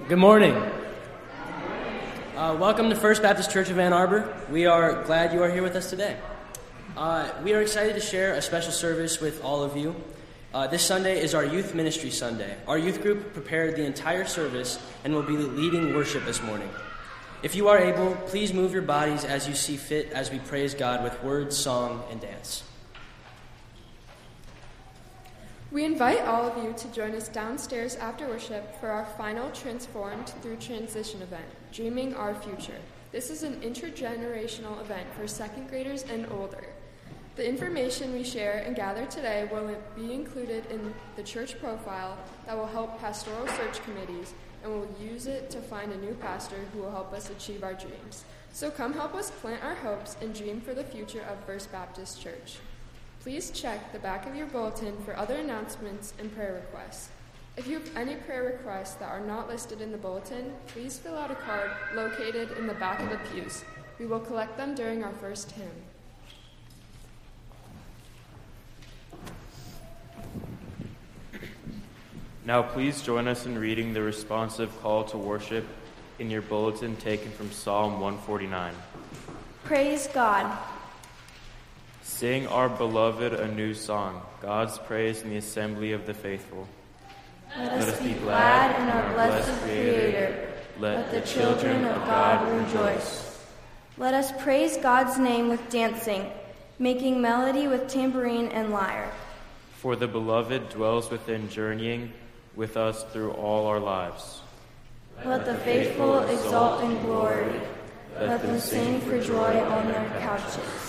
Good morning. Welcome to First Baptist Church of Ann Arbor. We are glad you are here with us today. We are excited to share a special service with all of you. This Sunday is our Youth Ministry Sunday. Our youth group prepared the entire service and will be leading worship this morning. If you are able, please move your bodies as you see fit as we praise God with words, song, and dance. We invite all of you to join us downstairs after worship for our final Transformed Through Transition event, Dreaming Our Future. This is an intergenerational event for second graders and older. The information we share and gather today will be included in the church profile that will help pastoral search committees, and we'll use it to find a new pastor who will help us achieve our dreams. So come help us plant our hopes and dream for the future of First Baptist Church. Please check the back of your bulletin for other announcements and prayer requests. If you have any prayer requests that are not listed in the bulletin, please fill out a card located in the back of the pews. We will collect them during our first hymn. Now please join us in reading the responsive call to worship in your bulletin taken from Psalm 149. Praise God. Sing our beloved a new song, God's praise in the assembly of the faithful. Let us be glad in our blessed Creator. Let the children of God rejoice. Let us praise God's name with dancing, making melody with tambourine and lyre. For the beloved dwells within journeying with us through all our lives. Let the faithful exult in glory. Let them sing for joy on their couches.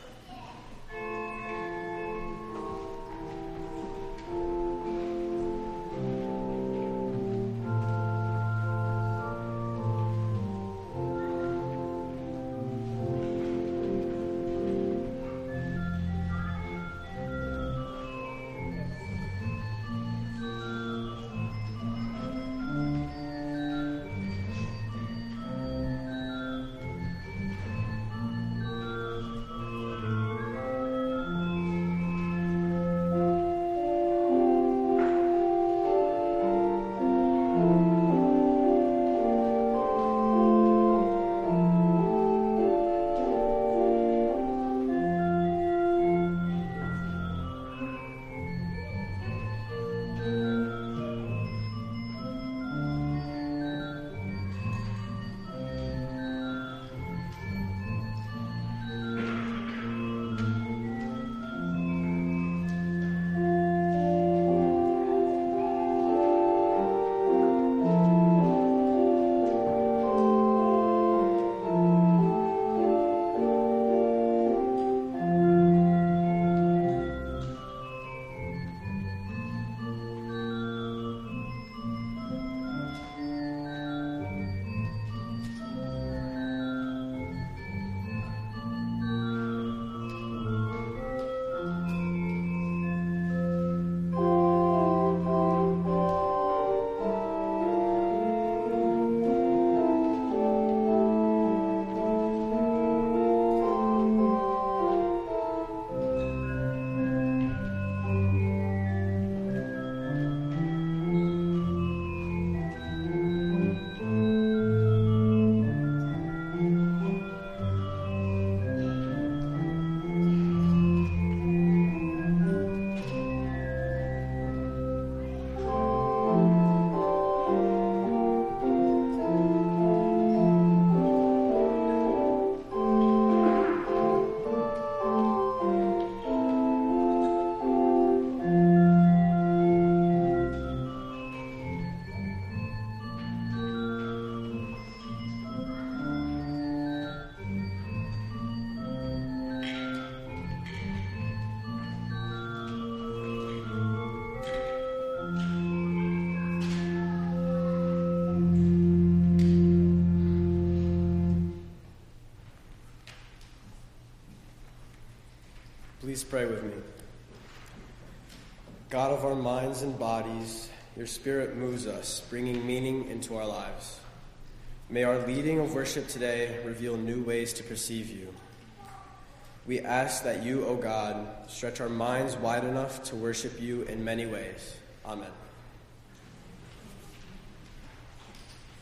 Please pray with me. God of our minds and bodies, your Spirit moves us, bringing meaning into our lives. May our leading of worship today reveal new ways to perceive you. We ask that you, O God, stretch our minds wide enough to worship you in many ways. Amen.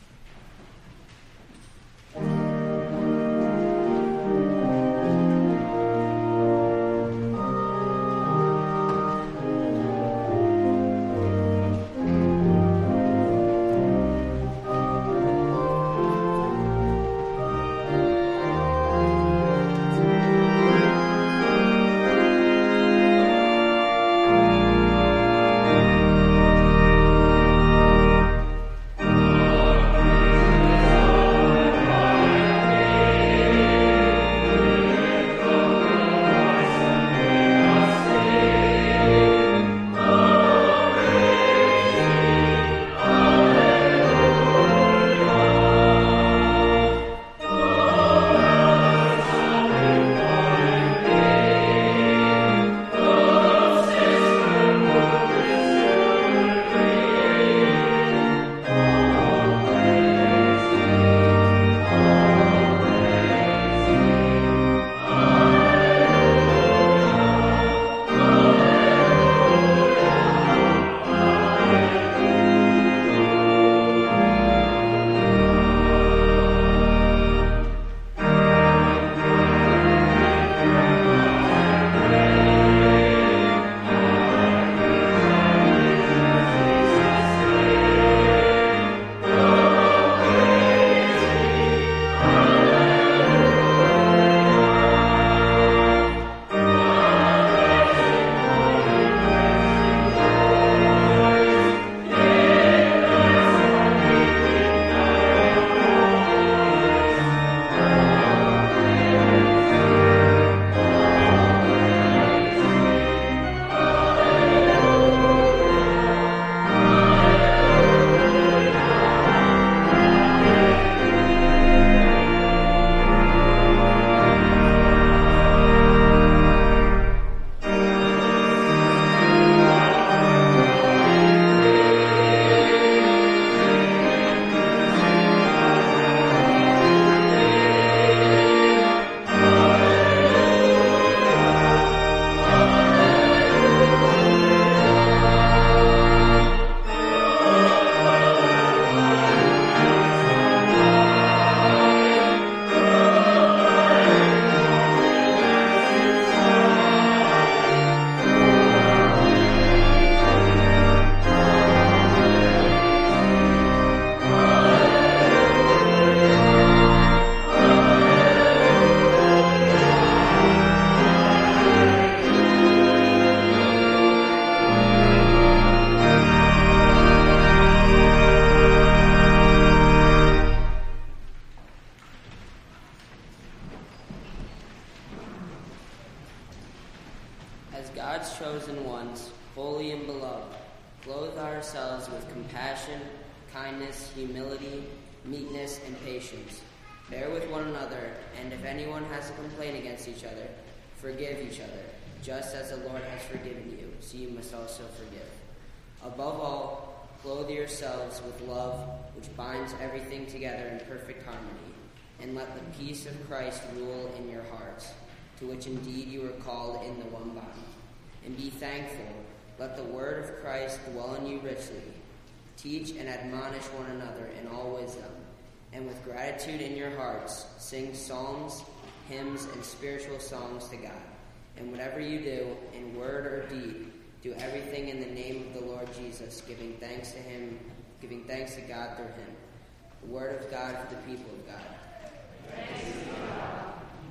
with compassion, kindness, humility, meekness, and patience. Bear with one another, and if anyone has a complaint against each other, forgive each other, just as the Lord has forgiven you, so you must also forgive. Above all, clothe yourselves with love, which binds everything together in perfect harmony, and let the peace of Christ rule in your hearts, to which indeed you are called in the one body. And be thankful. Let the word of Christ dwell in you richly. Teach and admonish one another in all wisdom, and with gratitude in your hearts, sing psalms, hymns, and spiritual songs to God. And whatever you do, in word or deed, do everything in the name of the Lord Jesus, giving thanks to God through him. The word of God for the people of God. Thanks be to God.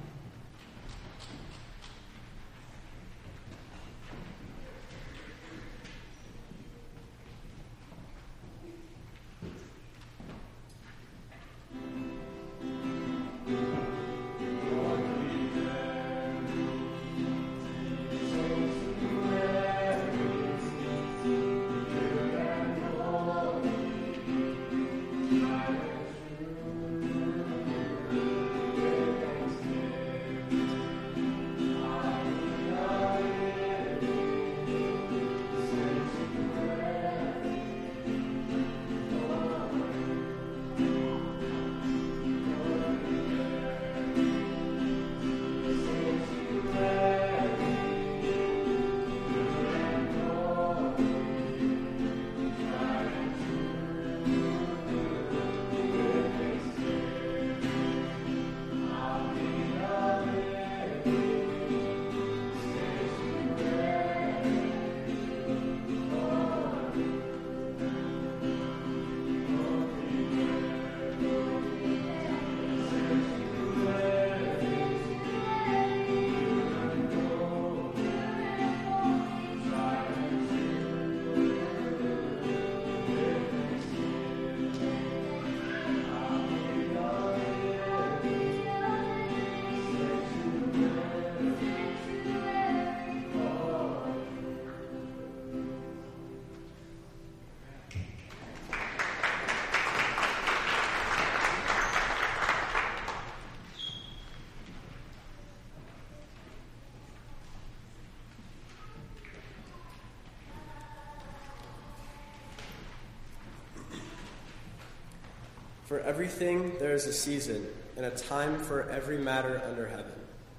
For everything there is a season, and a time for every matter under heaven.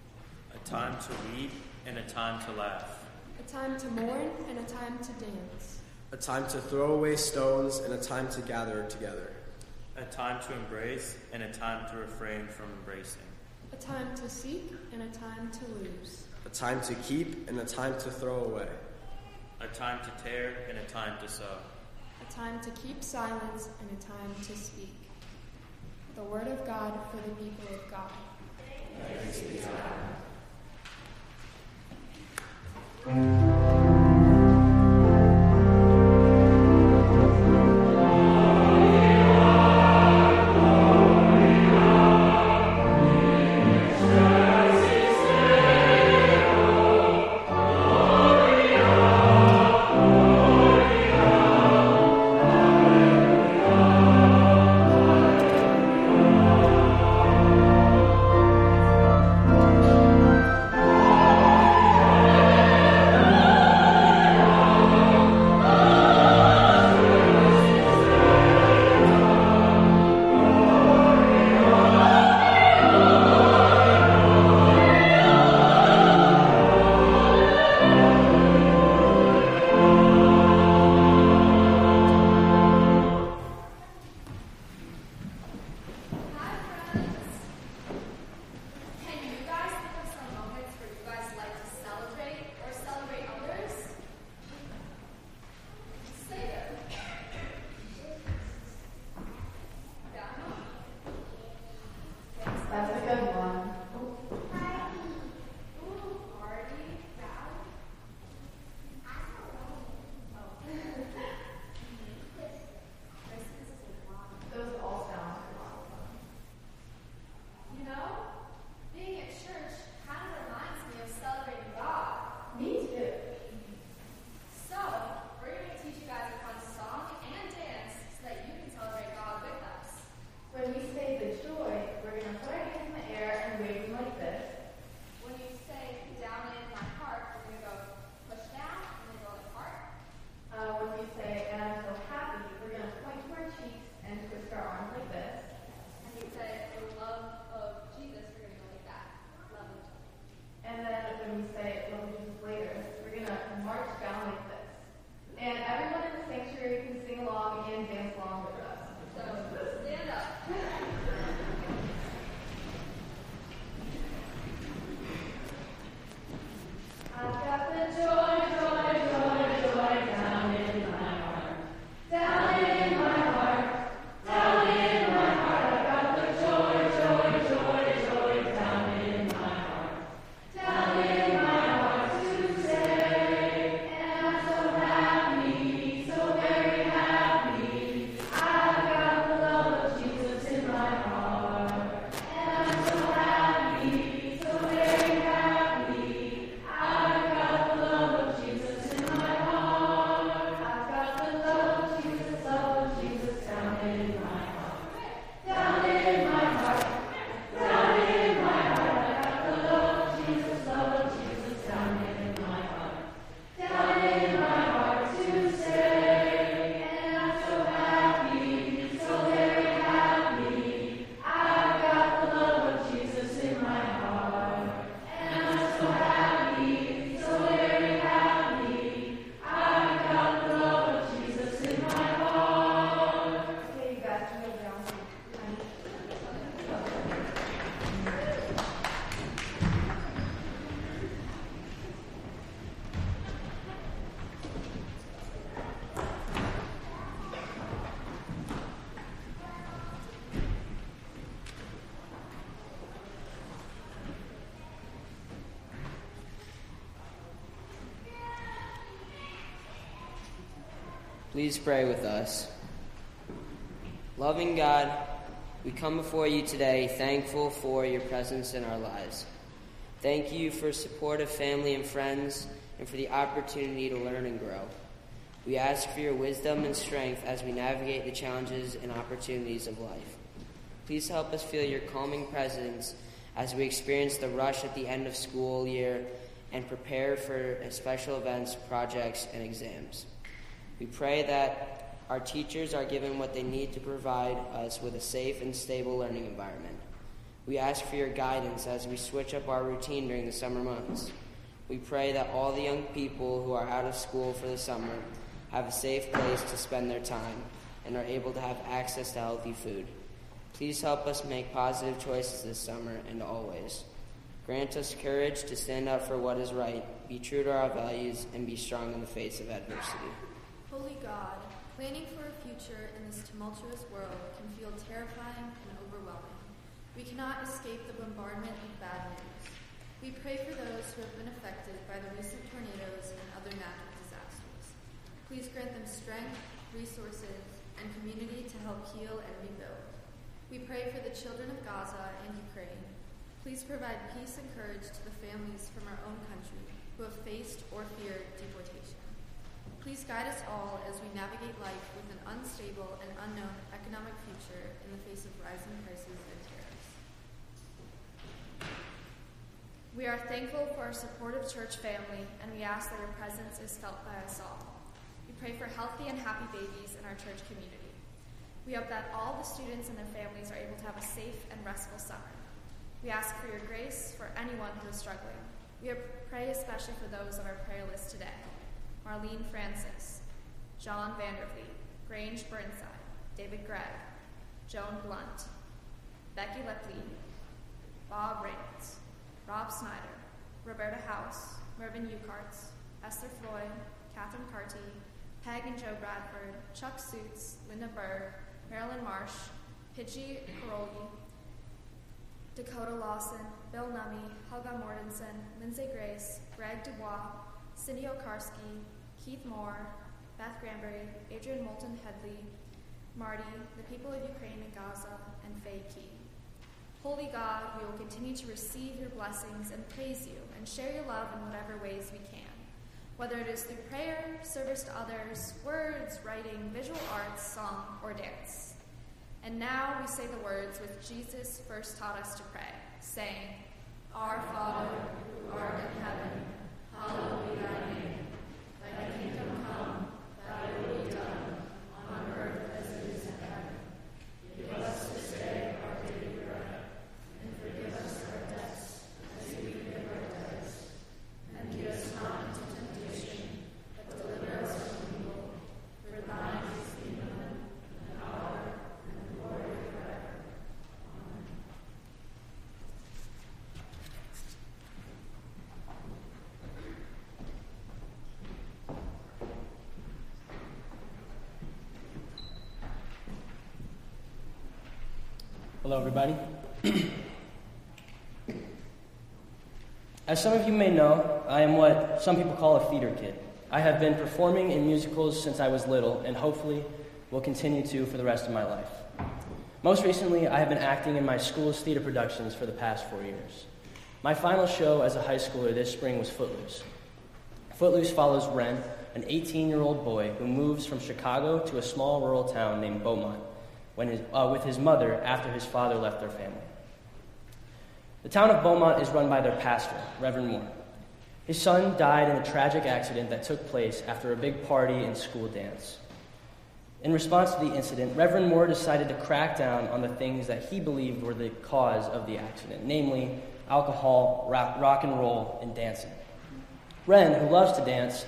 A time to weep and a time to laugh. A time to mourn and a time to dance. A time to throw away stones and a time to gather together. A time to embrace and a time to refrain from embracing. A time to seek and a time to lose. A time to keep and a time to throw away. A time to tear and a time to sow. A time to keep silence and a time to speak. The word of God for the people of God. Thanks be to God. Please pray with us. Loving God, we come before you today thankful for your presence in our lives. Thank you for supportive family and friends and for the opportunity to learn and grow. We ask for your wisdom and strength as we navigate the challenges and opportunities of life. Please help us feel your calming presence as we experience the rush at the end of school year and prepare for special events, projects, and exams. We pray that our teachers are given what they need to provide us with a safe and stable learning environment. We ask for your guidance as we switch up our routine during the summer months. We pray that all the young people who are out of school for the summer have a safe place to spend their time and are able to have access to healthy food. Please help us make positive choices this summer and always. Grant us courage to stand up for what is right, be true to our values, and be strong in the face of adversity. Holy God, planning for a future in this tumultuous world can feel terrifying and overwhelming. We cannot escape the bombardment of bad news. We pray for those who have been affected by the recent tornadoes and other natural disasters. Please grant them strength, resources, and community to help heal and rebuild. We pray for the children of Gaza and Ukraine. Please provide peace and courage to the families from our own country who have faced or feared deportation. Please guide us all as we navigate life with an unstable and unknown economic future in the face of rising prices and tariffs. We are thankful for our supportive church family, and we ask that your presence is felt by us all. We pray for healthy and happy babies in our church community. We hope that all the students and their families are able to have a safe and restful summer. We ask for your grace for anyone who is struggling. We pray especially for those on our prayer list today. Marlene Francis, John Vandervliet, Grange Burnside, David Gregg, Joan Blunt, Becky Lepley, Bob Reynolds, Rob Snyder, Roberta House, Mervyn Ucarts, Esther Floyd, Catherine Carty, Peg and Joe Bradford, Chuck Suits, Linda Berg, Marilyn Marsh, Pidgey Caroli, Dakota Lawson, Bill Nummy, Helga Mortensen, Lindsay Grace, Greg Dubois, Cindy Okarski, Keith Moore, Beth Granberry, Adrian Moulton Headley, Marty, the people of Ukraine and Gaza, and Faye Key. Holy God, we will continue to receive your blessings and praise you and share your love in whatever ways we can, whether it is through prayer, service to others, words, writing, visual arts, song, or dance. And now we say the words which Jesus first taught us to pray, saying, Our Father, who art in heaven, hallowed be thy name. Thy kingdom come, thy will be done, on earth as it is in heaven. Give us this day our daily bread, and forgive us our debts, as we forgive our debtors. And lead us not into temptation, but deliver us from evil. For thine is the kingdom, and the power, and the glory forever. Amen. Hello, everybody. As some of you may know, I am what some people call a theater kid. I have been performing in musicals since I was little, and hopefully will continue to for the rest of my life. Most recently, I have been acting in my school's theater productions for the past 4 years. My final show as a high schooler this spring was Footloose. Footloose follows Ren, an 18-year-old boy who moves from Chicago to a small rural town named Beaumont with his mother after his father left their family. The town of Beaumont is run by their pastor, Reverend Moore. His son died in a tragic accident that took place after a big party and school dance. In response to the incident, Reverend Moore decided to crack down on the things that he believed were the cause of the accident, namely alcohol, rock and roll, and dancing. Ren, who loves to dance,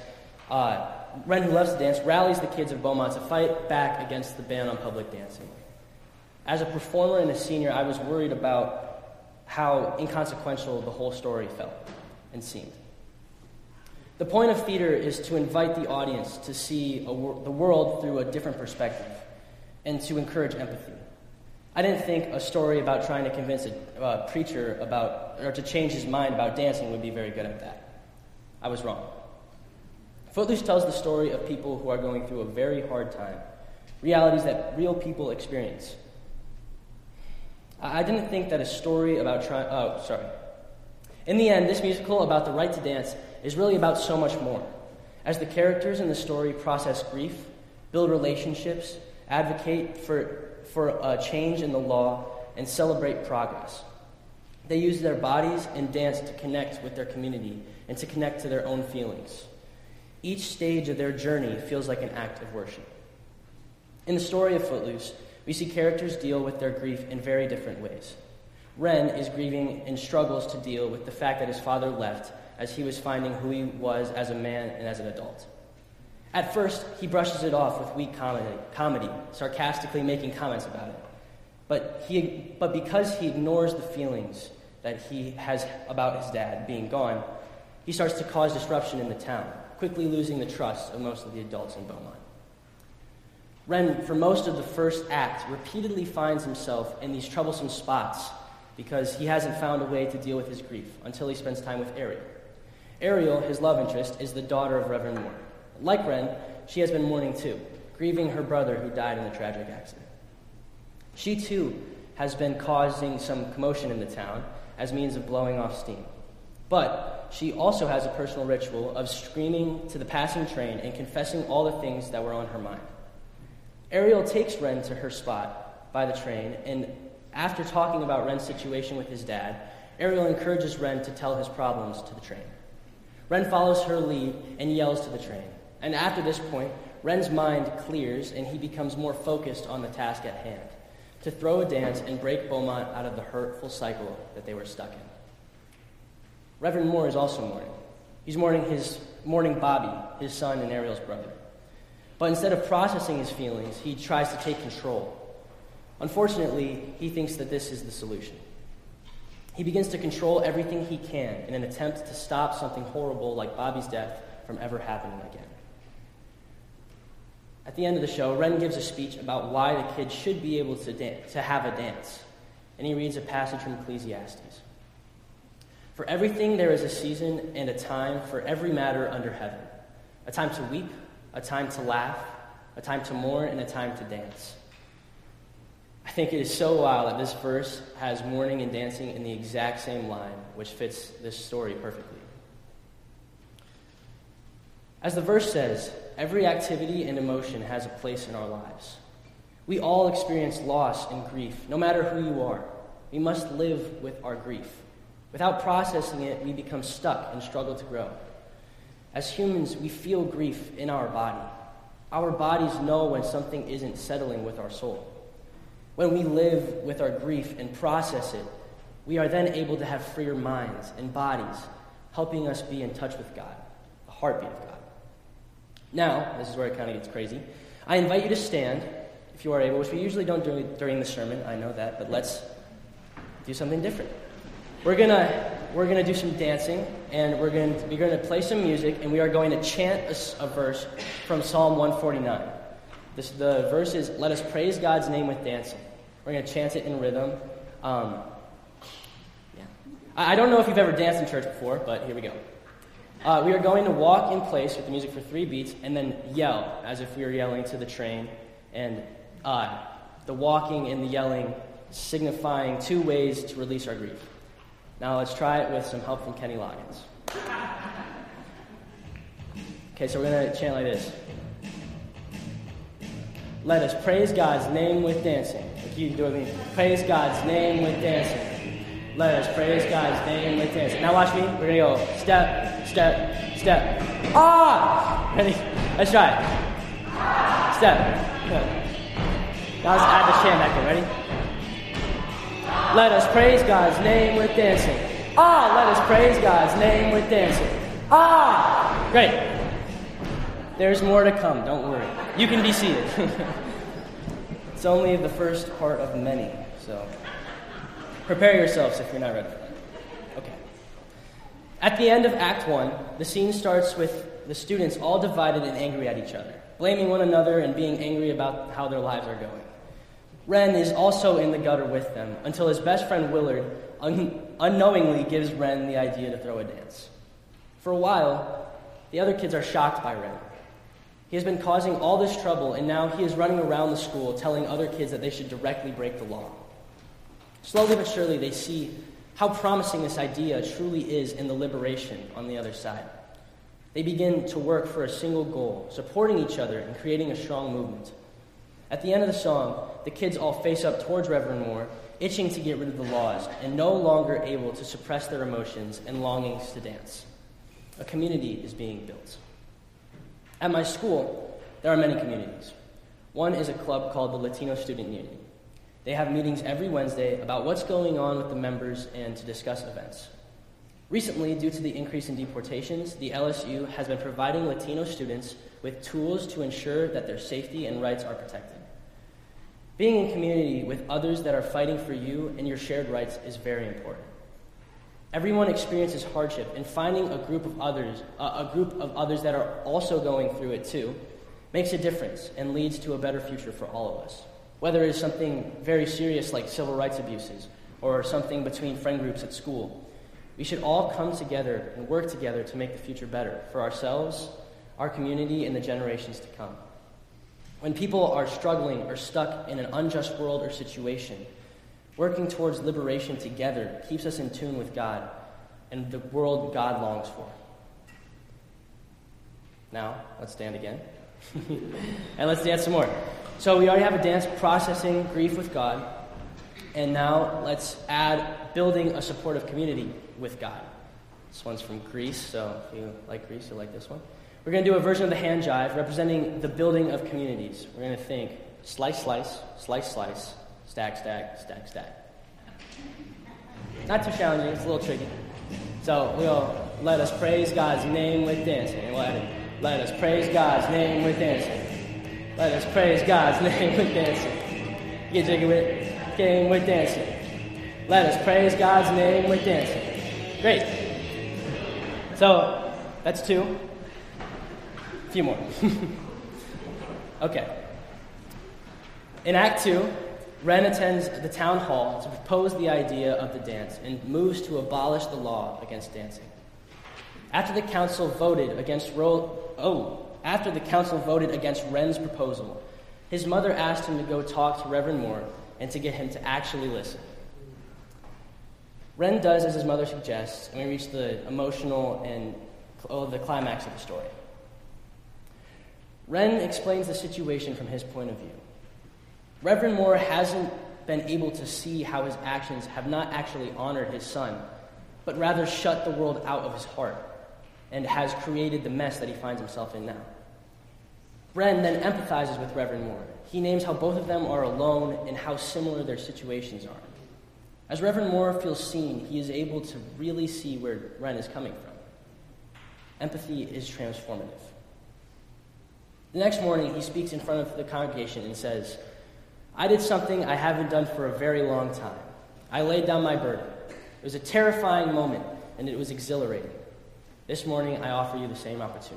rallies the kids of Beaumont to fight back against the ban on public dancing. As a performer and a senior, I was worried about how inconsequential the whole story felt and seemed. The point of theater is to invite the audience to see the world through a different perspective and to encourage empathy. I didn't think a story about trying to convince a preacher to change his mind about dancing would be very good at that. I was wrong. Footloose tells the story of people who are going through a very hard time, realities that real people experience. I didn't think that a story about In the end, this musical about the right to dance is really about so much more. As the characters in the story process grief, build relationships, advocate for a change in the law, and celebrate progress. They use their bodies and dance to connect with their community and to connect to their own feelings. Each stage of their journey feels like an act of worship. In the story of Footloose, we see characters deal with their grief in very different ways. Ren is grieving and struggles to deal with the fact that his father left as he was finding who he was as a man and as an adult. At first, he brushes it off with weak comedy, sarcastically making comments about it. But because he ignores the feelings that he has about his dad being gone, he starts to cause disruption in the town, quickly losing the trust of most of the adults in Beaumont. Ren, for most of the first act, repeatedly finds himself in these troublesome spots because he hasn't found a way to deal with his grief until he spends time with Ariel. Ariel, his love interest, is the daughter of Reverend Moore. Like Ren, she has been mourning too, grieving her brother who died in a tragic accident. She too has been causing some commotion in the town as means of blowing off steam. But she also has a personal ritual of screaming to the passing train and confessing all the things that were on her mind. Ariel takes Ren to her spot by the train, and after talking about Ren's situation with his dad, Ariel encourages Ren to tell his problems to the train. Ren follows her lead and yells to the train. And after this point, Ren's mind clears and he becomes more focused on the task at hand, to throw a dance and break Beaumont out of the hurtful cycle that they were stuck in. Reverend Moore is also mourning. He's mourning Bobby, his son and Ariel's brother. But instead of processing his feelings, he tries to take control. Unfortunately, he thinks that this is the solution. He begins to control everything he can in an attempt to stop something horrible like Bobby's death from ever happening again. At the end of the show, Ren gives a speech about why the kids should be able to have a dance, and he reads a passage from Ecclesiastes. For everything there is a season and a time for every matter under heaven, a time to weep, a time to laugh, a time to mourn, and a time to dance. I think it is so wild that this verse has mourning and dancing in the exact same line, which fits this story perfectly. As the verse says, every activity and emotion has a place in our lives. We all experience loss and grief, no matter who you are. We must live with our grief. Without processing it, we become stuck and struggle to grow. As humans, we feel grief in our body. Our bodies know when something isn't settling with our soul. When we live with our grief and process it, we are then able to have freer minds and bodies, helping us be in touch with God, the heartbeat of God. Now, this is where it kind of gets crazy. I invite you to stand, if you are able, which we usually don't do during the sermon, I know that, but let's do something different. We're gonna do some dancing, and we're gonna play some music, and we are going to chant a verse from Psalm 149. The verse is, "Let us praise God's name with dancing." We're going to chant it in rhythm. I don't know if you've ever danced in church before, but here we go. We are going to walk in place with the music for 3 beats and then yell as if we were yelling to the train. And the walking and the yelling signifying 2 ways to release our grief. Now let's try it with some help from Kenny Loggins. Okay, so we're going to chant like this. Let us praise God's name with dancing. Like you can do it with me. Praise God's name with dancing. Let us praise God's name with dancing. Now watch me. We're going to go step, step, step. Ah! Ready? Let's try it. Step. Good. Now let's add the chant back in. Ready? Let us praise God's name with dancing. Ah! Let us praise God's name with dancing. Ah! Great. There's more to come, don't worry. You can be seated. It's only the first part of many, so prepare yourselves if you're not ready for that. Okay. At the end of Act 1, the scene starts with the students all divided and angry at each other, blaming one another and being angry about how their lives are going. Ren is also in the gutter with them until his best friend Willard unknowingly gives Ren the idea to throw a dance. For a while, the other kids are shocked by Ren. He has been causing all this trouble, and now he is running around the school telling other kids that they should directly break the law. Slowly but surely, they see how promising this idea truly is in the liberation on the other side. They begin to work for a single goal, supporting each other and creating a strong movement. At the end of the song, the kids all face up towards Reverend Moore, itching to get rid of the laws and no longer able to suppress their emotions and longings to dance. A community is being built. At my school, there are many communities. One is a club called the Latino Student Union. They have meetings every Wednesday about what's going on with the members and to discuss events. Recently, due to the increase in deportations, the LSU has been providing Latino students with tools to ensure that their safety and rights are protected. Being in community with others that are fighting for you and your shared rights is very important. Everyone experiences hardship, and finding a group of others that are also going through it too, makes a difference and leads to a better future for all of us. Whether it is something very serious like civil rights abuses or something between friend groups at school, we should all come together and work together to make the future better for ourselves, our community, and the generations to come. When people are struggling or stuck in an unjust world or situation, working towards liberation together keeps us in tune with God and the world God longs for. Now, let's stand again. And let's dance some more. So we already have a dance processing grief with God. And now let's add building a supportive community with God. This one's from Greece, so if you like Greece, you'll like this one. We're going to do a version of the hand jive representing the building of communities. We're going to think slice, slice, slice, slice, stack, stack, stack, stack. Not too challenging, it's a little tricky. So we'll let us praise God's name with dancing. We'll add it. Let us praise God's name with dancing. Let us praise God's name with dancing. Get jiggy with it. Game with dancing. Let us praise God's name with dancing. Great. So that's two. A few more. Okay. In Act 2, Ren attends the town hall to propose the idea of the dance and moves to abolish the law against dancing. After the council voted against Ren's proposal, his mother asked him to go talk to Reverend Moore and to get him to actually listen. Ren does as his mother suggests, and we reach the emotional and the climax of the story. Ren explains the situation from his point of view. Reverend Moore hasn't been able to see how his actions have not actually honored his son, but rather shut the world out of his heart and has created the mess that he finds himself in now. Ren then empathizes with Reverend Moore. He names how both of them are alone and how similar their situations are. As Reverend Moore feels seen, he is able to really see where Ren is coming from. Empathy is transformative. The next morning, he speaks in front of the congregation and says, "I did something I haven't done for a very long time. I laid down my burden. It was a terrifying moment, and it was exhilarating. This morning, I offer you the same opportunity."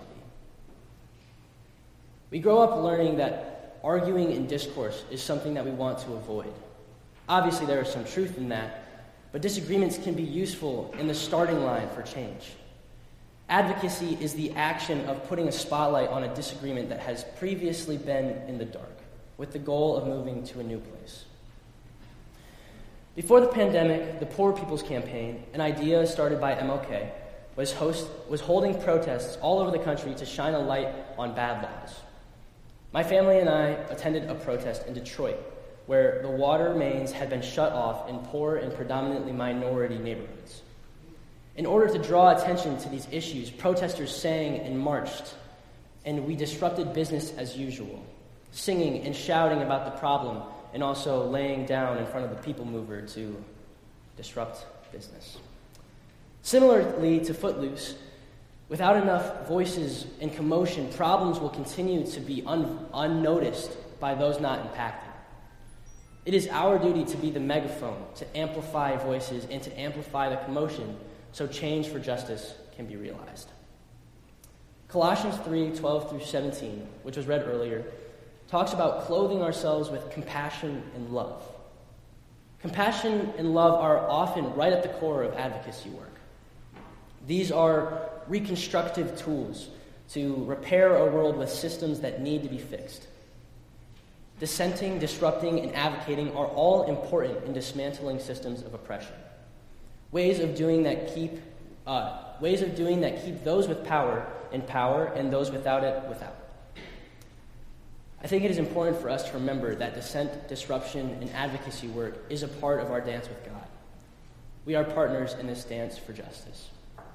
We grow up learning that arguing in discourse is something that we want to avoid. Obviously, there is some truth in that, but disagreements can be useful in the starting line for change. Advocacy is the action of putting a spotlight on a disagreement that has previously been in the dark, with the goal of moving to a new place. Before the pandemic, the Poor People's Campaign, an idea started by MLK, was holding protests all over the country to shine a light on bad laws. My family and I attended a protest in Detroit, where the water mains had been shut off in poor and predominantly minority neighborhoods. In order to draw attention to these issues, protesters sang and marched, and we disrupted business as usual, singing and shouting about the problem and also laying down in front of the people mover to disrupt business. Similarly to Footloose, without enough voices and commotion, problems will continue to be unnoticed by those not impacted. It is our duty to be the megaphone, to amplify voices and to amplify the commotion so change for justice can be realized. Colossians 3:12 through 17, which was read earlier, talks about clothing ourselves with compassion and love. Compassion and love are often right at the core of advocacy work. These are reconstructive tools to repair a world with systems that need to be fixed. Dissenting, disrupting, and advocating are all important in dismantling systems of oppression. Ways of doing that keep those with power in power and those without it without. I think it is important for us to remember that dissent, disruption, and advocacy work is a part of our dance with God. We are partners in this dance for justice.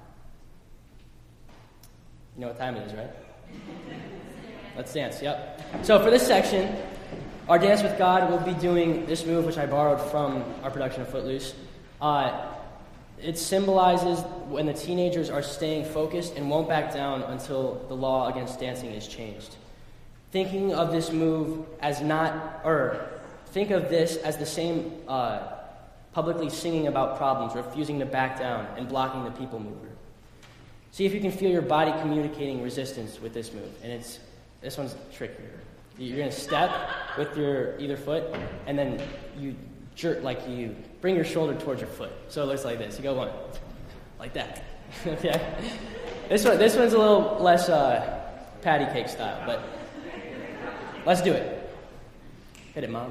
You know what time it is, right? Let's dance, yep. So for this section, our dance with God will be doing this move, which I borrowed from our production of Footloose. It symbolizes when the teenagers are staying focused and won't back down until the law against dancing is changed. Thinking of this move as think of this as the same publicly singing about problems, refusing to back down, and blocking the people mover. See if you can feel your body communicating resistance with this move. And this one's trickier. You're going to step with your either foot, and then you jerk, like you bring your shoulder towards your foot. So it looks like this. You go one, like that. Okay? This one's a little less patty cake style, but let's do it. Hit it, Mom.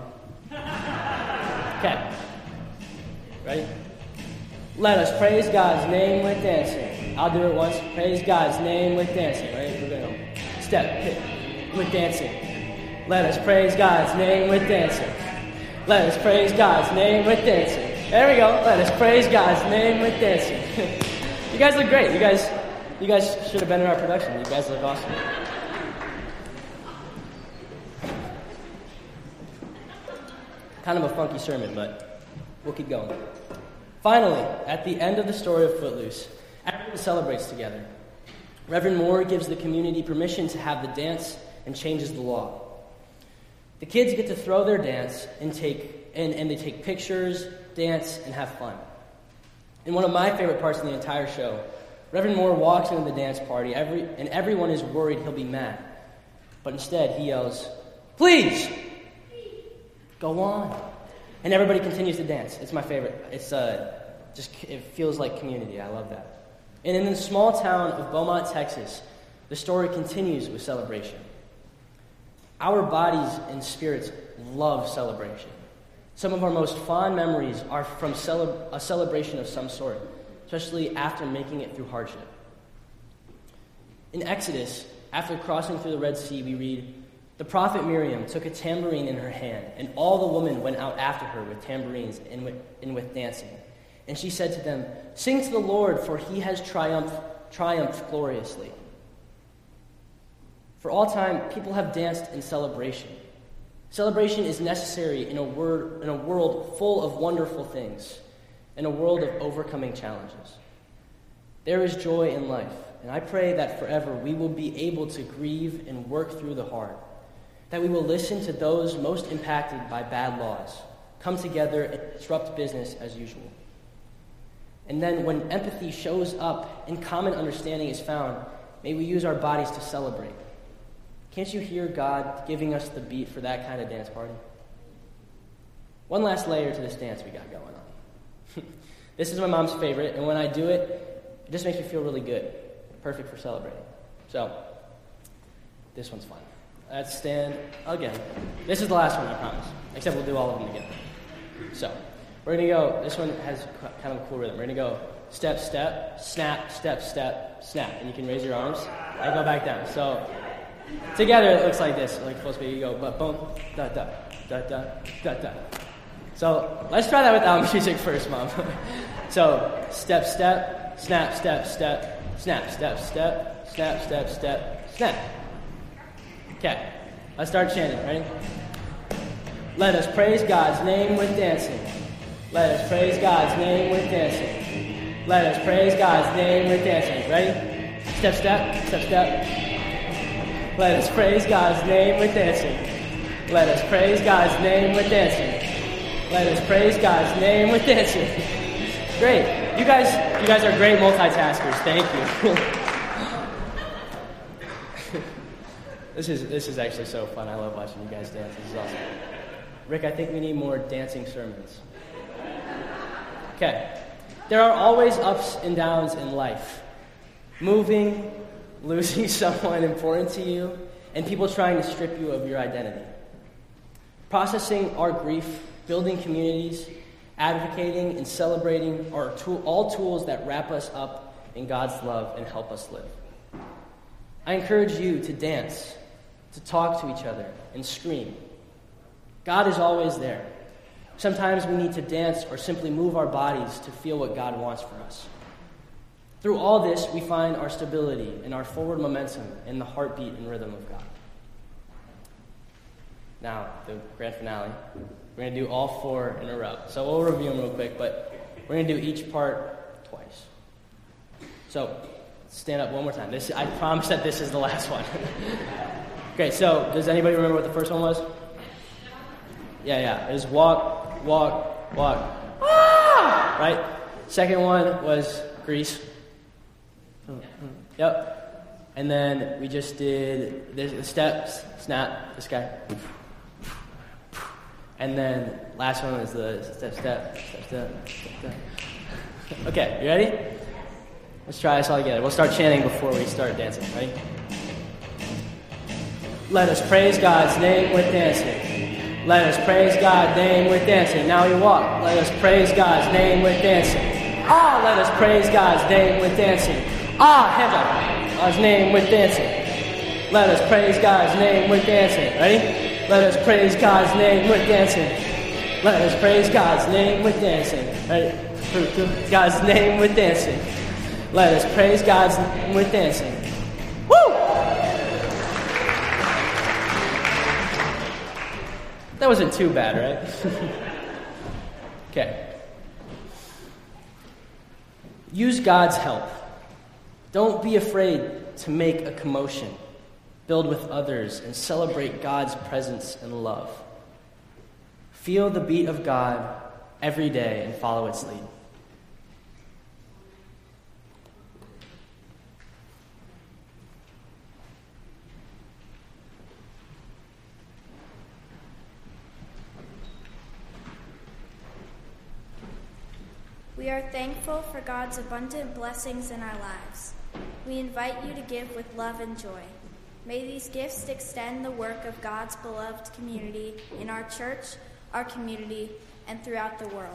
Okay. Ready? Let us praise God's name with dancing. I'll do it once. Praise God's name with dancing. Ready? We're going to step, hit, with dancing. Let us praise God's name with dancing. Let us praise God's name with dancing. There we go. Let us praise God's name with dancing. You guys look great. You guys should have been in our production. You guys look awesome. Kind of a funky sermon, but we'll keep going. Finally, at the end of the story of Footloose, everyone celebrates together. Reverend Moore gives the community permission to have the dance and changes the law. The kids get to throw their dance and they take pictures, dance, and have fun. And one of my favorite parts of the entire show, Reverend Moore walks into the dance party, and everyone is worried he'll be mad. But instead, he yells, "Please! Go on." And everybody continues to dance. It's my favorite. It feels like community. I love that. And in the small town of Beaumont, Texas, the story continues with celebration. Our bodies and spirits love celebration. Some of our most fond memories are from a celebration of some sort, especially after making it through hardship. In Exodus, after crossing through the Red Sea, we read, "The prophet Miriam took a tambourine in her hand, and all the women went out after her with tambourines and with dancing. And she said to them, 'Sing to the Lord, for he has triumphed gloriously.'" For all time, people have danced in celebration. Celebration is necessary in a world full of wonderful things, in a world of overcoming challenges. There is joy in life, and I pray that forever we will be able to grieve and work through the hard, that we will listen to those most impacted by bad laws, come together and disrupt business as usual. And then when empathy shows up and common understanding is found, may we use our bodies to celebrate. Can't you hear God giving us the beat for that kind of dance party? One last layer to this dance we got going on. This is my mom's favorite, and when I do it, it just makes me feel really good. Perfect for celebrating. So, this one's fun. Let's stand again. This is the last one, I promise. Except we'll do all of them together. So, we're going to go, this one has kind of a cool rhythm. We're going to go step, step, snap, step, step, snap. And you can raise your arms and go back down. So, together it looks like this. Like full speed, you go, but boom, da, da, da, da, da, da. So, let's try that without music first, Mom. So, step, step, snap, step, step, snap, step, step, snap, step, step, snap. Okay, let's start chanting. Ready? Let us praise God's name with dancing. Let us praise God's name with dancing. Let us praise God's name with dancing. Ready? Step, step, step, step. Let us praise God's name with dancing. Let us praise God's name with dancing. Let us praise God's name with dancing. Great. You guys are great multitaskers. Thank you. This is actually so fun. I love watching you guys dance. This is awesome. Rick, I think we need more dancing sermons. Okay. There are always ups and downs in life. Moving, losing someone important to you, and people trying to strip you of your identity. Processing our grief, building communities, advocating, and celebrating are all tools that wrap us up in God's love and help us live. I encourage you to dance, to talk to each other, and scream. God is always there. Sometimes we need to dance or simply move our bodies to feel what God wants for us. Through all this, we find our stability and our forward momentum in the heartbeat and rhythm of God. Now, the grand finale. We're going to do all 4 in a row. So we'll review them real quick, but we're going to do each part twice. So, stand up one more time. I promise that this is the last one. Okay, so does anybody remember what the first one was? Yeah. It was walk, walk, walk. Ah! Right? Second one was Grease. Yep. And then we just did the steps, snap, this guy. And then last one was the step. Okay, you ready? Let's try this all together. We'll start chanting before we start dancing. Ready? Let us praise God's name with dancing. Let us praise God's name with dancing. Now we walk. Let us praise God's name with dancing. Ah, let us praise God's name with dancing. Ah, hands up. God's name with dancing. Let us praise God's name with dancing. Ready? Let us praise God's name with dancing. Let us praise God's name with dancing. Ready? God's name with dancing. Let us praise God's name with dancing. Woo! That wasn't too bad, right? Okay. Use God's help. Don't be afraid to make a commotion. Build with others and celebrate God's presence and love. Feel the beat of God every day and follow its lead. We are thankful for God's abundant blessings in our lives. We invite you to give with love and joy. May these gifts extend the work of God's beloved community in our church, our community, and throughout the world.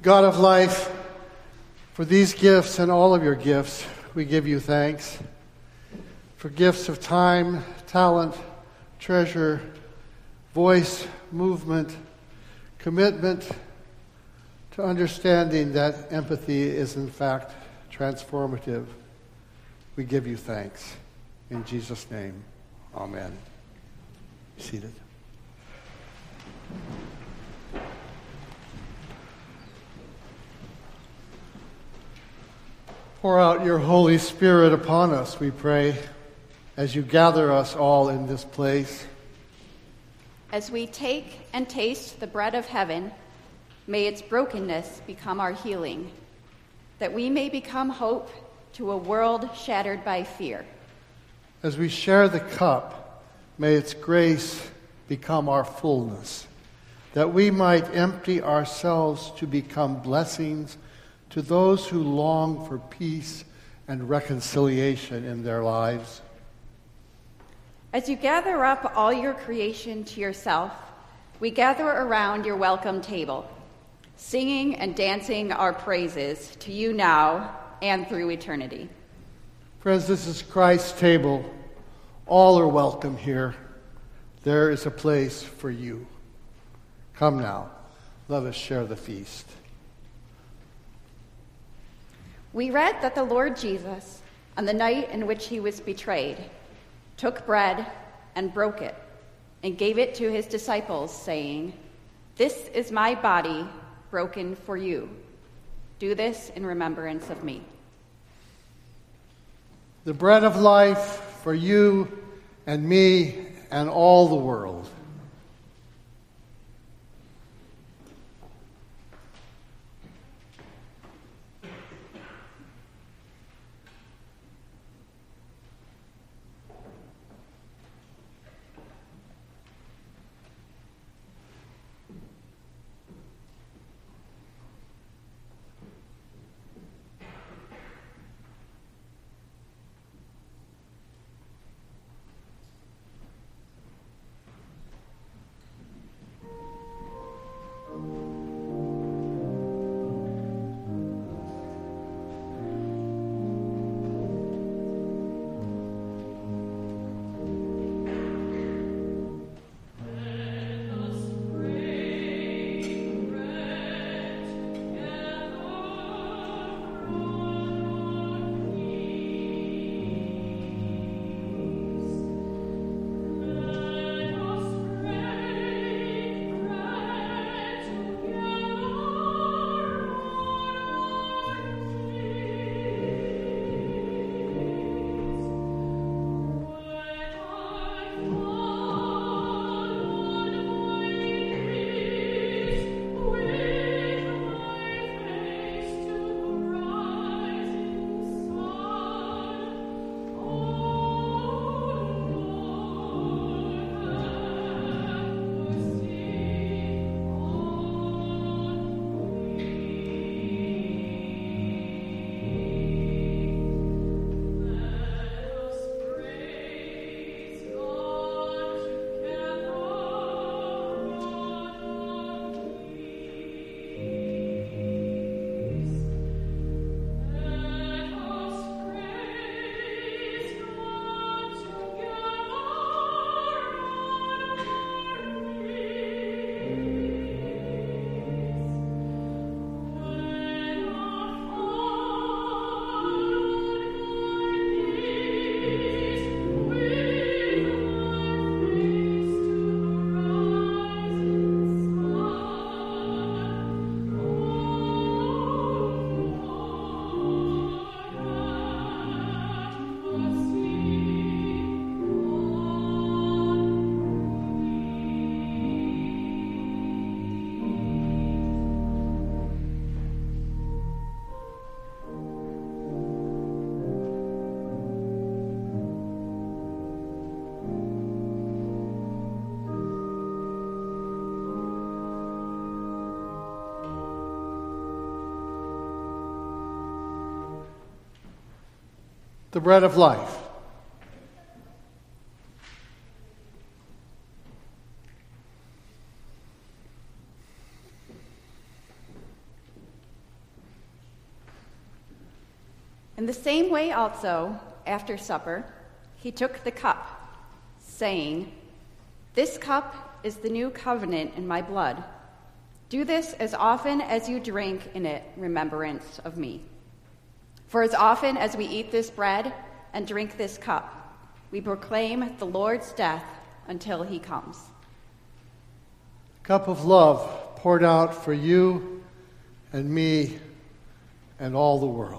God of life, for these gifts and all of your gifts, we give you thanks. For gifts of time, talent, treasure, voice, movement, commitment to understanding that empathy is in fact transformative. We give you thanks. In Jesus' name, amen. Be seated. Pour out your Holy Spirit upon us, we pray, as you gather us all in this place. As we take and taste the bread of heaven, may its brokenness become our healing, that we may become hope to a world shattered by fear. As we share the cup, may its grace become our fullness, that we might empty ourselves to become blessings to those who long for peace and reconciliation in their lives. As you gather up all your creation to yourself, we gather around your welcome table, singing and dancing our praises to you now and through eternity. Friends, this is Christ's table. All are welcome here. There is a place for you. Come now, let us share the feast. We read that the Lord Jesus, on the night in which he was betrayed, took bread and broke it and gave it to his disciples, saying, "This is my body broken for you. Do this in remembrance of me." The bread of life for you and me and all the world. The bread of life. same way also, after supper, he took the cup, saying, "This cup is the new covenant in my blood. Do this as often as you drink in it, remembrance of me. For as often as we eat this bread and drink this cup, we proclaim the Lord's death until he comes." Cup of love poured out for you and me and all the world.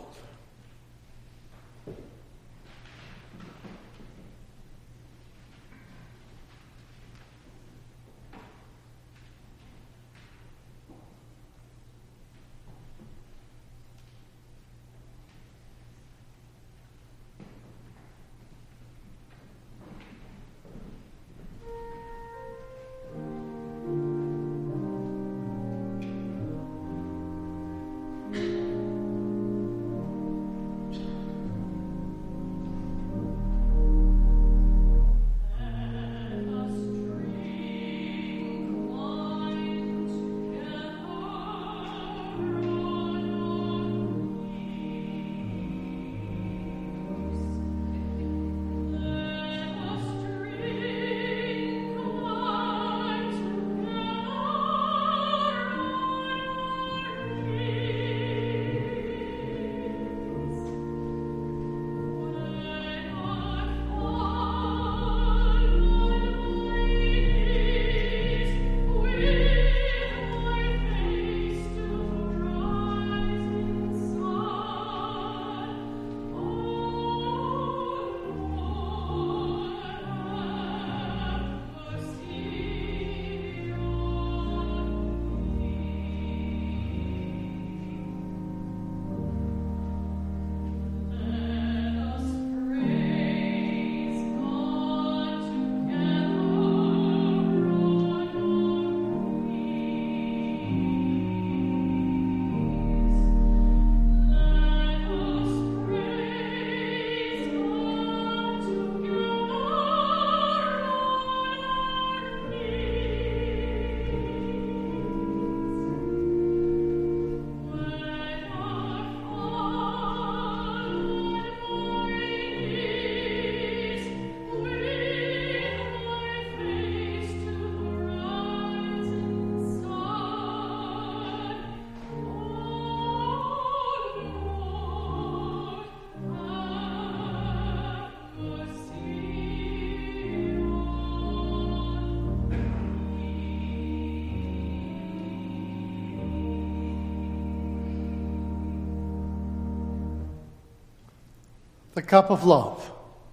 The cup of love.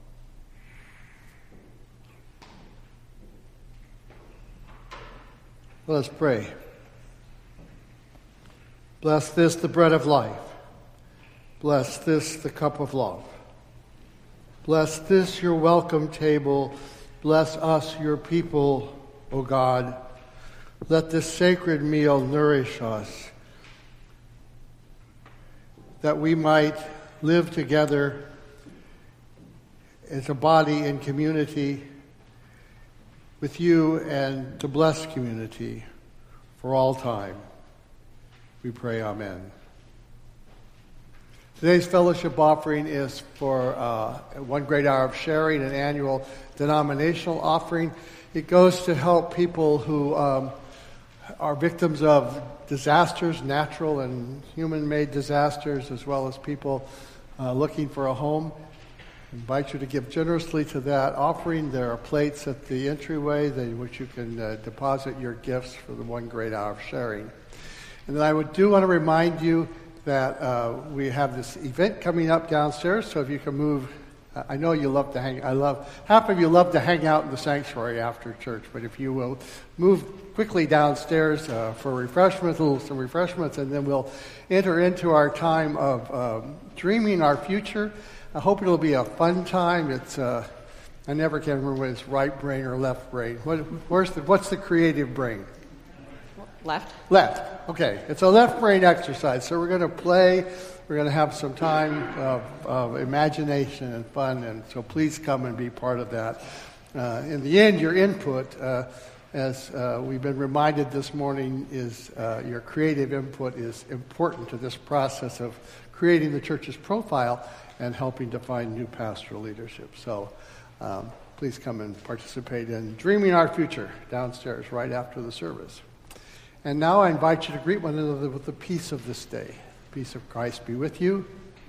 Let us pray. Bless this, the bread of life. Bless this, the cup of love. Bless this, your welcome table. Bless us, your people, O God. Let this sacred meal nourish us, that we might live together as a body in community with you and to bless community for all time. We pray, amen. Today's fellowship offering is for 1 great hour of sharing, an annual denominational offering. It goes to help people who are victims of disasters, natural and human-made disasters, as well as people looking for a home. I invite you to give generously to that offering. There are plates at the entryway which you can deposit your gifts for the 1 great hour of sharing. And then I want to remind you that we have this event coming up downstairs, so if you can move. I know you love to half of you love to hang out in the sanctuary after church, but if you will move quickly downstairs for some refreshments, and then we'll enter into our time of dreaming our future. I hope it'll be a fun time. It's I never can remember whether it's right brain or left brain. What's the creative brain? Left. Okay. It's a left brain exercise. So we're going to play. We're going to have some time of imagination and fun, and so please come and be part of that. In the end, your input, as we've been reminded this morning, is your creative input is important to this process of creating the church's profile and helping to find new pastoral leadership. So please come and participate in Dreaming Our Future downstairs right after the service. And now I invite you to greet one another with the peace of this day. Peace of Christ be with you.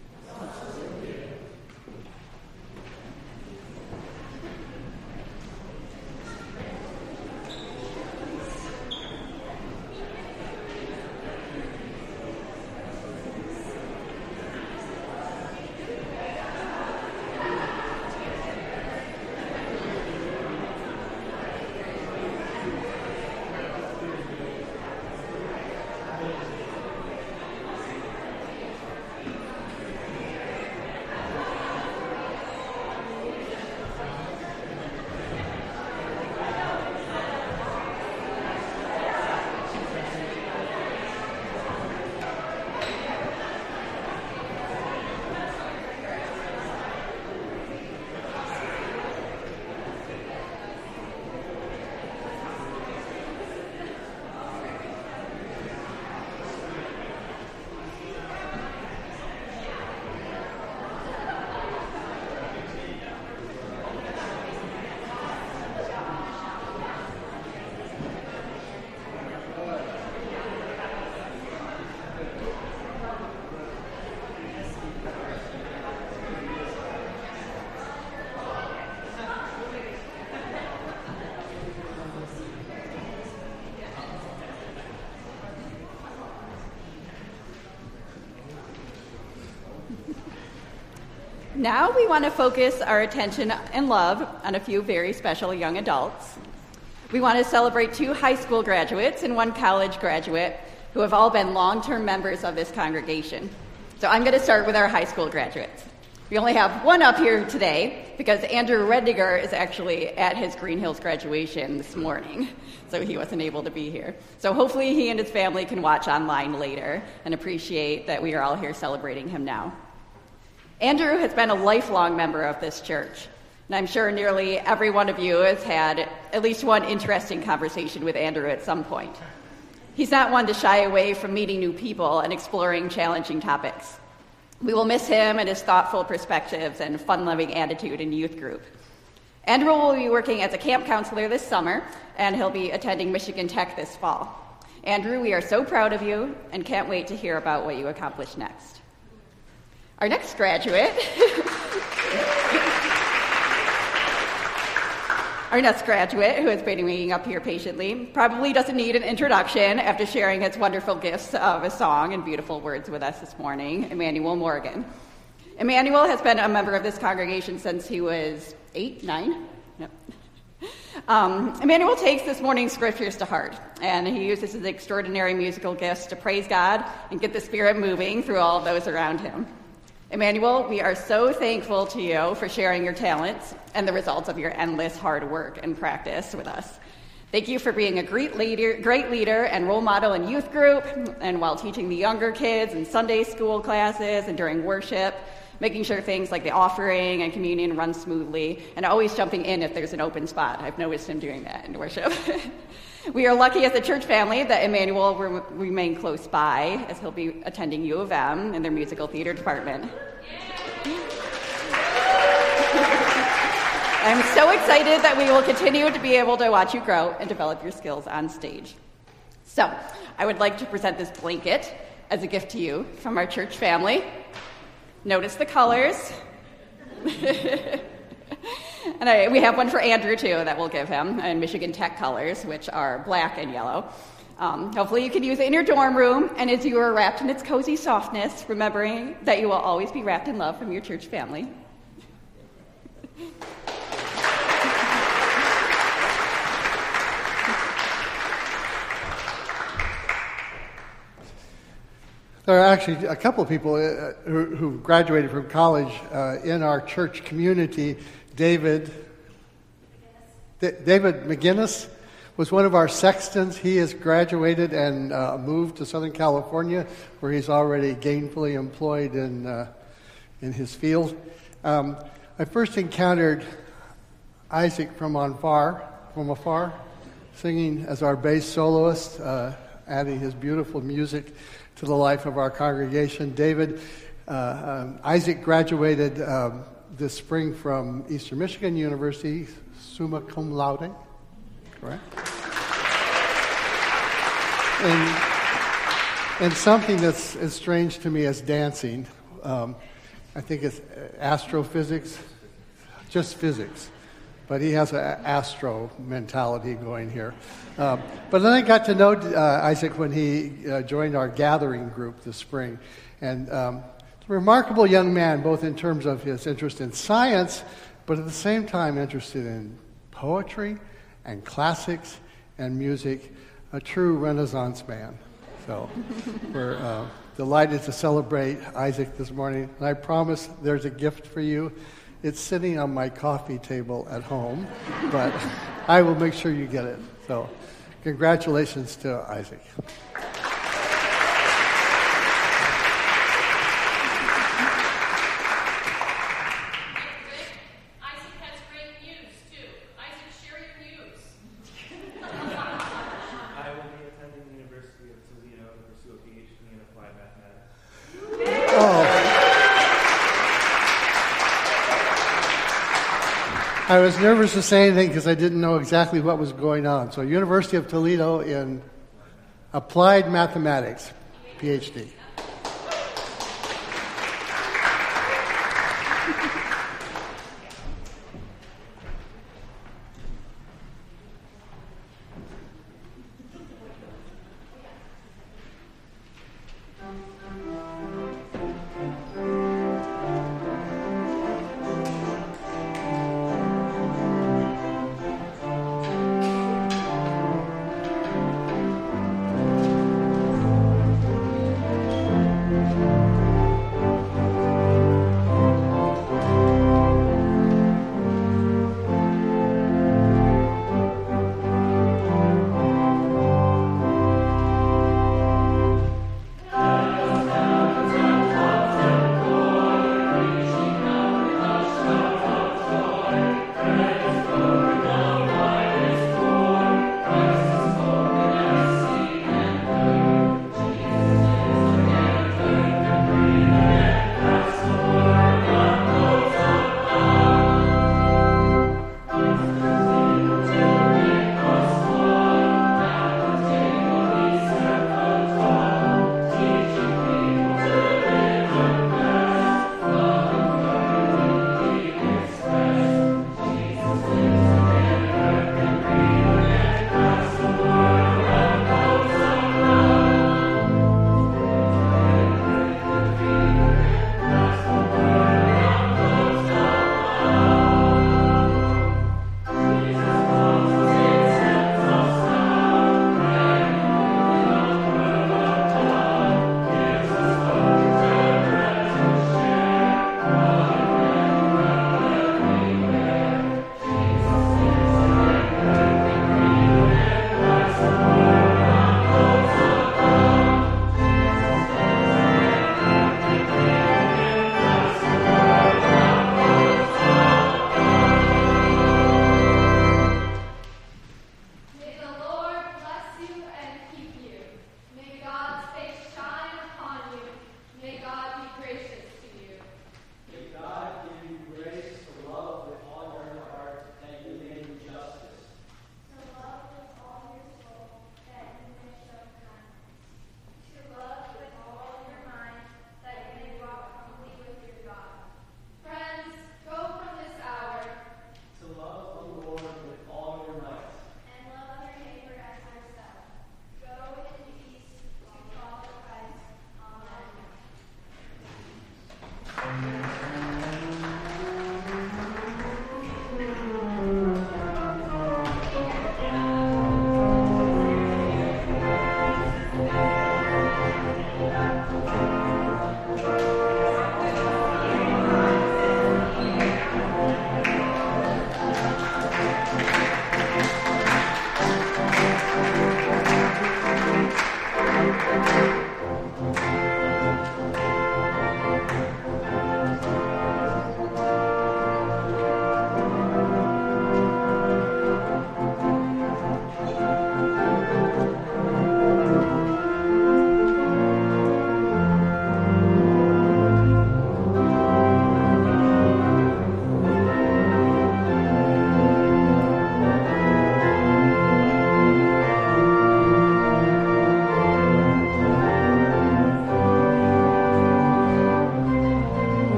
Now we want to focus our attention and love on a few very special young adults. We want to celebrate 2 high school graduates and 1 college graduate who have all been long-term members of this congregation. So I'm going to start with our high school graduates. We only have 1 up here today because Andrew Rediger is actually at his Green Hills graduation this morning, so he wasn't able to be here. So hopefully he and his family can watch online later and appreciate that we are all here celebrating him now. Andrew has been a lifelong member of this church, and I'm sure nearly every one of you has had at least one interesting conversation with Andrew at some point. He's not one to shy away from meeting new people and exploring challenging topics. We will miss him and his thoughtful perspectives and fun-loving attitude in youth group. Andrew will be working as a camp counselor this summer, and he'll be attending Michigan Tech this fall. Andrew, we are so proud of you and can't wait to hear about what you accomplish next. Our next graduate, who has been waiting up here patiently, probably doesn't need an introduction after sharing his wonderful gifts of a song and beautiful words with us this morning, Emmanuel Morgan. Emmanuel has been a member of this congregation since he was 8, 9? Yep. Emmanuel takes this morning's scriptures to heart, and he uses his extraordinary musical gifts to praise God and get the Spirit moving through all of those around him. Emmanuel, we are so thankful to you for sharing your talents and the results of your endless hard work and practice with us. Thank you for being a great leader and role model in youth group, and while teaching the younger kids in Sunday school classes and during worship, making sure things like the offering and communion run smoothly, and always jumping in if there's an open spot. I've noticed him doing that in worship. We are lucky as a church family that Emmanuel will remain close by, as he'll be attending U of M in their musical theater department. I'm so excited that we will continue to be able to watch you grow and develop your skills on stage. So, I would like to present this blanket as a gift to you from our church family. Notice the colors. And we have one for Andrew, too, that we'll give him, in Michigan Tech colors, which are black and yellow. Hopefully you can use it in your dorm room, and as you are wrapped in its cozy softness, remembering that you will always be wrapped in love from your church family. There are actually a couple of people who graduated from college in our church community. David McGinnis was one of our sextons. He has graduated and moved to Southern California, where he's already gainfully employed in his field. I first encountered Isaac from afar, singing as our bass soloist, adding his beautiful music to the life of our congregation. David Isaac graduated this spring from Eastern Michigan University, summa cum laude, correct? And something that's as strange to me as dancing, I think it's astrophysics, just physics. But he has an astro mentality going here. But then I got to know Isaac when he joined our gathering group this spring. And a remarkable young man, both in terms of his interest in science, but at the same time interested in poetry and classics and music, a true Renaissance man. So we're delighted to celebrate Isaac this morning. And I promise there's a gift for you. It's sitting on my coffee table at home, but I will make sure you get it. So congratulations to Isaac. I was nervous to say anything because I didn't know exactly what was going on. So University of Toledo in Applied Mathematics, PhD.